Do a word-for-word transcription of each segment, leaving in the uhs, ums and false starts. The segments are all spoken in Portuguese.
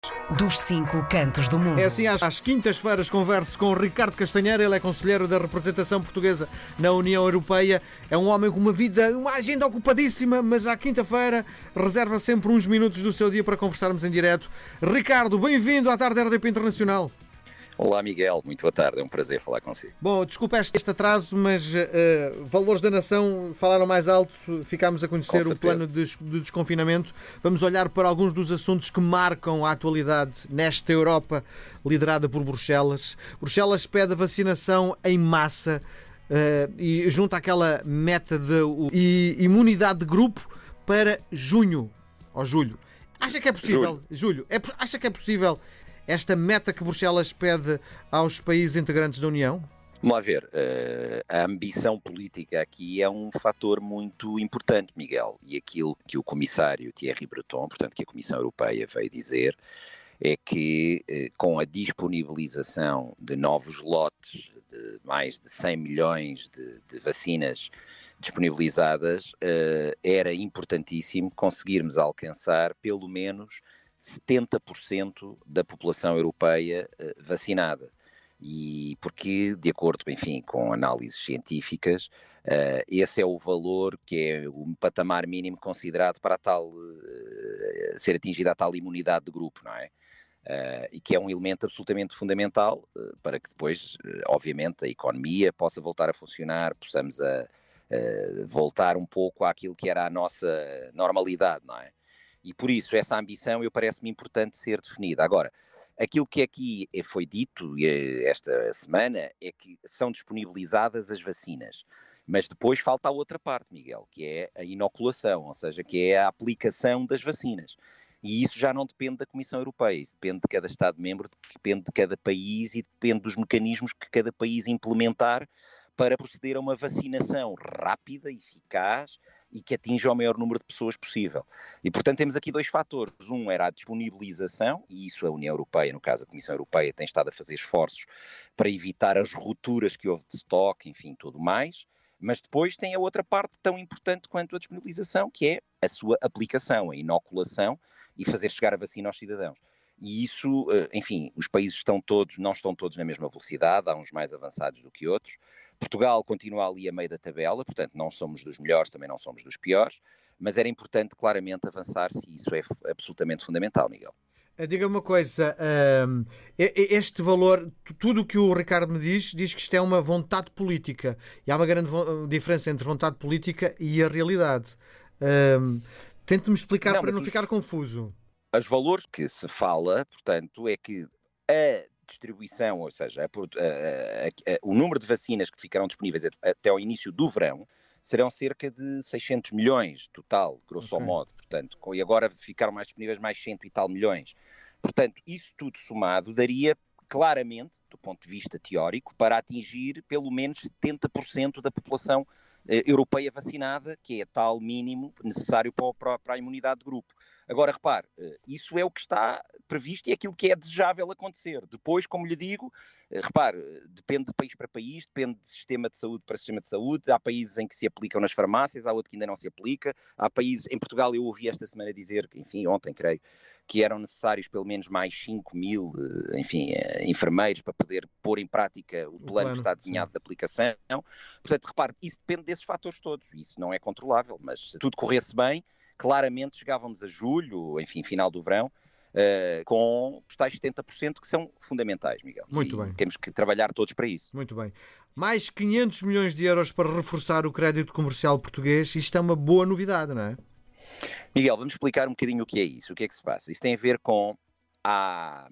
Dos cinco cantos do mundo. É assim, às, às quintas-feiras converso com o Ricardo Castanheira, ele é conselheiro da representação portuguesa na União Europeia. É um homem com uma vida, uma agenda ocupadíssima, mas à quinta-feira reserva sempre uns minutos do seu dia para conversarmos em direto. Ricardo, bem-vindo à Tarde R D P Internacional. Olá, Miguel, muito boa tarde, é um prazer falar consigo. Bom, desculpa este, este atraso, mas uh, valores da nação falaram mais alto, ficámos a conhecer o plano de, de desconfinamento. Vamos olhar para alguns dos assuntos que marcam a atualidade nesta Europa liderada por Bruxelas. Bruxelas pede a vacinação em massa uh, e junta aquela meta de uh, imunidade de grupo para junho ou julho. Acha que é possível, Julho, Julho é, acha que é possível esta meta que Bruxelas pede aos países integrantes da União? Vamos lá ver, a ambição política aqui é um fator muito importante, Miguel, e aquilo que o comissário Thierry Breton, portanto que a Comissão Europeia veio dizer, é que com a disponibilização de novos lotes de mais de cem milhões de, de vacinas disponibilizadas, era importantíssimo conseguirmos alcançar pelo menos setenta por cento da população europeia uh, vacinada. E porque, de acordo, enfim, com análises científicas, uh, esse é o valor que é o patamar mínimo considerado para a tal, uh, ser atingida a tal imunidade de grupo, não é? Uh, e que é um elemento absolutamente fundamental uh, para que depois, uh, obviamente, a economia possa voltar a funcionar, possamos a, uh, voltar um pouco àquilo que era a nossa normalidade, não é? E por isso, essa ambição eu parece-me importante ser definida. Agora, aquilo que aqui foi dito esta semana é que são disponibilizadas as vacinas. Mas depois falta a outra parte, Miguel, que é a inoculação, ou seja, que é a aplicação das vacinas. E isso já não depende da Comissão Europeia, isso depende de cada Estado-membro, depende de cada país e depende dos mecanismos que cada país implementar para proceder a uma vacinação rápida, eficaz e que atinja o maior número de pessoas possível. E, portanto, temos aqui dois fatores. Um era a disponibilização, e isso a União Europeia, no caso a Comissão Europeia, tem estado a fazer esforços para evitar as rupturas que houve de estoque, enfim, tudo mais. Mas depois tem a outra parte tão importante quanto a disponibilização, que é a sua aplicação, a inoculação e fazer chegar a vacina aos cidadãos. E isso, enfim, os países estão todos, não estão todos na mesma velocidade, há uns mais avançados do que outros. Portugal continua ali a meio da tabela, portanto não somos dos melhores, também não somos dos piores, mas era importante claramente avançar-se e isso é absolutamente fundamental, Miguel. Diga uma coisa, este valor, tudo o que o Ricardo me diz, diz que isto é uma vontade política e há uma grande diferença entre vontade política e a realidade. Tente-me explicar não, para não os, ficar confuso. Os valores que se fala, portanto, é que a distribuição, ou seja, a, a, a, a, o número de vacinas que ficarão disponíveis até ao início do verão serão cerca de seiscentos milhões total, grosso okay. modo, portanto, e agora ficaram mais disponíveis mais cento e tal milhões. Portanto, isso tudo somado daria claramente, do ponto de vista teórico, para atingir pelo menos setenta por cento da população eh, europeia vacinada, que é tal mínimo necessário para, para, para a imunidade de grupo. Agora, repare, isso é o que está previsto e é aquilo que é desejável acontecer. Depois, como lhe digo, repare, depende de país para país, depende de sistema de saúde para sistema de saúde. Há países em que se aplicam nas farmácias, há outro que ainda não se aplica. Há países, em Portugal eu ouvi esta semana dizer, enfim, ontem creio, que eram necessários pelo menos mais cinco mil, enfim, enfermeiros para poder pôr em prática o plano, o plano que está desenhado sim. de aplicação. Portanto, repare, isso depende desses fatores todos. Isso não é controlável, mas se tudo corresse bem, claramente chegávamos a julho, enfim, final do verão, uh, com os tais setenta por cento que são fundamentais, Miguel. Muito e bem. Temos que trabalhar todos para isso. Muito bem. Mais quinhentos milhões de euros para reforçar o crédito comercial português. Isto é uma boa novidade, não é? Miguel, vamos explicar um bocadinho o que é isso, o que é que se passa. Isso tem a ver com a,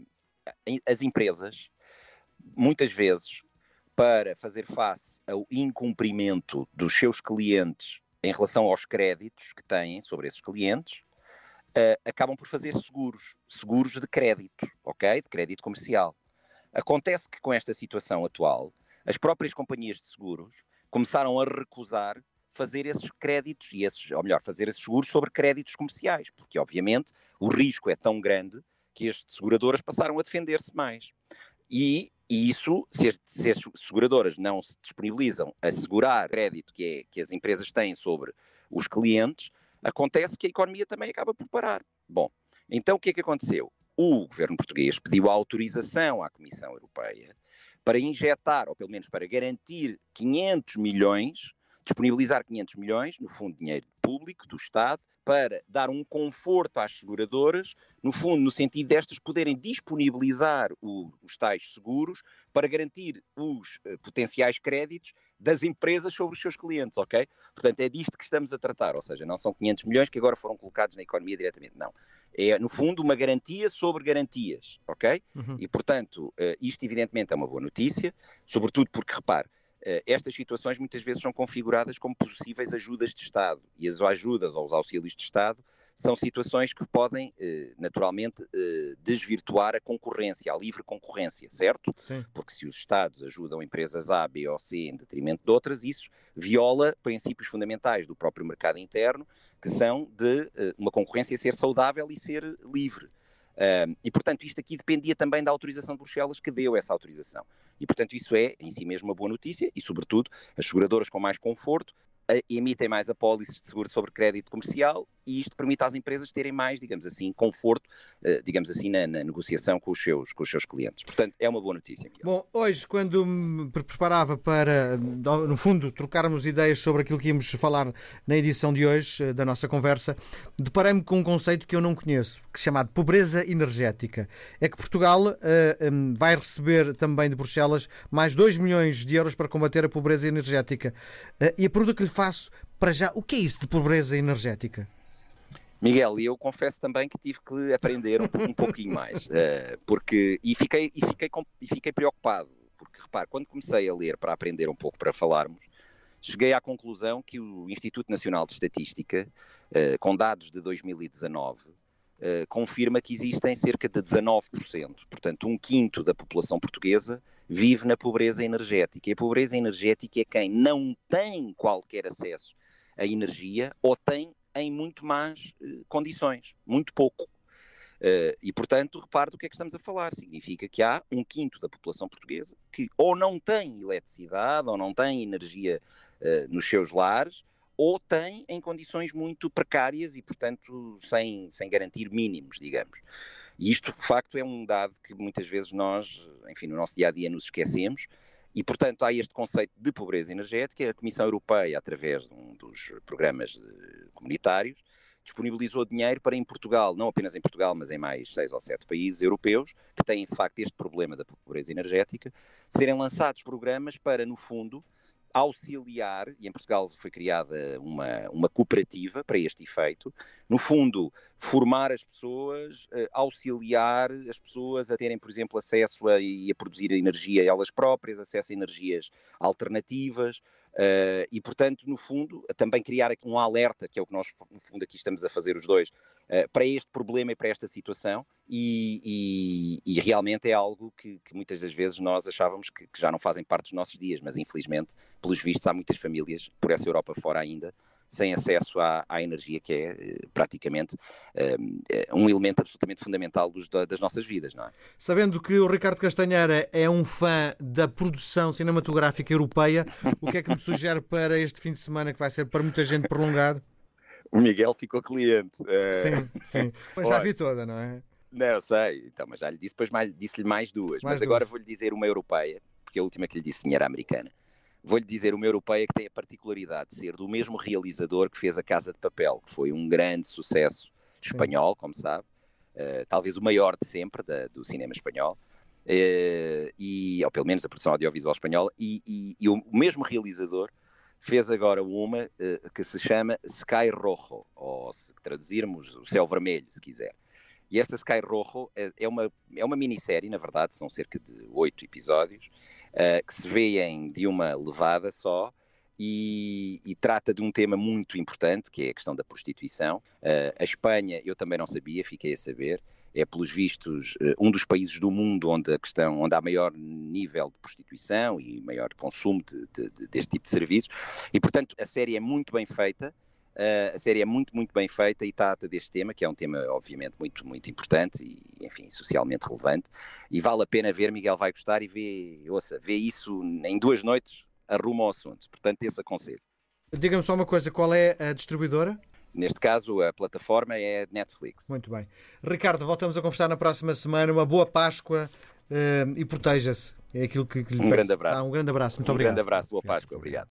as empresas, muitas vezes, para fazer face ao incumprimento dos seus clientes em relação aos créditos que têm sobre esses clientes, uh, acabam por fazer seguros, seguros de crédito, ok? De crédito comercial. Acontece que com esta situação atual, as próprias companhias de seguros começaram a recusar fazer esses créditos, e esses, ou melhor, fazer esses seguros sobre créditos comerciais, porque obviamente o risco é tão grande que as seguradoras passaram a defender-se mais. E, e isso, se as, se as seguradoras não se disponibilizam a segurar o crédito que, é, que as empresas têm sobre os clientes, acontece que a economia também acaba por parar. Bom, então o que é que aconteceu? o governo português pediu a autorização à Comissão Europeia para injetar, ou pelo menos para garantir quinhentos milhões, disponibilizar quinhentos milhões, no fundo dinheiro público do Estado, para dar um conforto às seguradoras, no fundo, no sentido destas poderem disponibilizar o, os tais seguros para garantir os uh, potenciais créditos das empresas sobre os seus clientes, ok? Portanto, é disto que estamos a tratar, ou seja, não são quinhentos milhões que agora foram colocados na economia diretamente, não. É, no fundo, uma garantia sobre garantias, ok? Uhum. E, portanto, uh, isto evidentemente é uma boa notícia, sobretudo porque, repare, estas situações muitas vezes são configuradas como possíveis ajudas de Estado, e as ajudas ou os auxílios de Estado são situações que podem, naturalmente, desvirtuar a concorrência, a livre concorrência, certo? Sim. Porque se os Estados ajudam empresas A, B ou C em detrimento de outras, isso viola princípios fundamentais do próprio mercado interno, que são de uma concorrência ser saudável e ser livre. Uh, e, portanto, isto aqui dependia também da autorização de Bruxelas, que deu essa autorização. E, portanto, isso é, em si mesmo, uma boa notícia e, sobretudo, as seguradoras com mais conforto uh, emitem mais apólices de seguro sobre crédito comercial e isto permite às empresas terem mais, digamos assim, conforto, uh, digamos assim, na, na negociação com os, seus, com os seus clientes. Portanto, é uma boa notícia, Miguel. Bom, hoje, quando me preparava para, no fundo, trocarmos ideias sobre aquilo que íamos falar na edição de hoje, da nossa conversa, deparei-me com um conceito que eu não conheço, que se chama de pobreza energética. É que Portugal uh, um, vai receber também de Bruxelas mais dois milhões de euros para combater a pobreza energética. Uh, e a pergunta que lhe faço, para já, o que é isso de pobreza energética? Miguel, e eu confesso também que tive que aprender um, um pouquinho mais, uh, porque, e fiquei, e, fiquei, e fiquei preocupado, porque, repare, quando comecei a ler para aprender um pouco para falarmos, cheguei à conclusão que o Instituto Nacional de Estatística, uh, com dados de dois mil e dezanove, uh, confirma que existem cerca de dezanove por cento, portanto um quinto da população portuguesa vive na pobreza energética, e a pobreza energética é quem não tem qualquer acesso à energia ou tem em muito más uh, condições, muito pouco. Uh, e, portanto, repare do que é que estamos a falar. Significa que há um quinto da população portuguesa que ou não tem eletricidade, ou não tem energia uh, nos seus lares, ou tem em condições muito precárias e, portanto, sem, sem garantir mínimos, digamos. E isto, de facto, é um dado que muitas vezes nós, enfim, no nosso dia-a-dia nos esquecemos. E, portanto, há este conceito de pobreza energética. A Comissão Europeia, através de um dos programas comunitários, disponibilizou dinheiro para em Portugal, não apenas em Portugal, mas em mais seis ou sete países europeus, que têm, de facto, este problema da pobreza energética, serem lançados programas para, no fundo, auxiliar, e em Portugal foi criada uma, uma cooperativa para este efeito, no fundo, formar as pessoas, auxiliar as pessoas a terem, por exemplo, acesso a, a produzir energia elas próprias, acesso a energias alternativas, Uh, e, portanto, no fundo, também criar aqui um alerta, que é o que nós, no fundo, aqui estamos a fazer os dois, uh, para este problema e para esta situação, e, e, e realmente é algo que, que muitas das vezes nós achávamos que, que já não fazem parte dos nossos dias, mas infelizmente, pelos vistos, há muitas famílias, por essa Europa fora ainda, sem acesso à, à energia, que é praticamente um, um elemento absolutamente fundamental dos, das nossas vidas, não é? Sabendo que o Ricardo Castanheira é um fã da produção cinematográfica europeia, o que é que me sugere para este fim de semana, que vai ser para muita gente prolongado? O Miguel ficou cliente. Sim, sim. Mas já vi toda, não é? Não, sei. Então, mas já lhe disse, depois mais, disse-lhe mais duas. Mais mas agora duas. Vou-lhe dizer uma europeia, porque a última que lhe disse era americana. Vou-lhe dizer uma europeia que tem a particularidade de ser do mesmo realizador que fez A Casa de Papel, que foi um grande sucesso espanhol, como sabe, uh, talvez o maior de sempre da, do cinema espanhol, uh, e, ou pelo menos da produção audiovisual espanhola, e, e, e o mesmo realizador fez agora uma uh, que se chama Sky Rojo, ou se traduzirmos, o Céu Vermelho, se quiser. E esta Sky Rojo é, é, uma, é uma minissérie, na verdade, são cerca de oito episódios, Uh, que se vêem de uma levada só e, e trata de um tema muito importante, que é a questão da prostituição. Uh, a Espanha, eu também não sabia, fiquei a saber, é, pelos vistos, uh, um dos países do mundo onde, a questão, onde há maior nível de prostituição e maior consumo de, de, de, deste tipo de serviços. E, portanto, a série é muito bem feita. Uh, a série é muito, muito bem feita e trata deste tema, que é um tema, obviamente, muito, muito importante e, enfim, socialmente relevante. E vale a pena ver, Miguel vai gostar e vê, ouça, vê isso em duas noites, arruma o assunto. Portanto, esse aconselho. Diga-me só uma coisa, qual é a distribuidora? Neste caso, a plataforma é Netflix. Muito bem. Ricardo, voltamos a conversar na próxima semana. Uma boa Páscoa uh, e proteja-se. É aquilo que, que lhe Um peço. grande abraço. Ah, um grande abraço. Muito um obrigado. Um grande abraço. Boa Páscoa. Obrigado.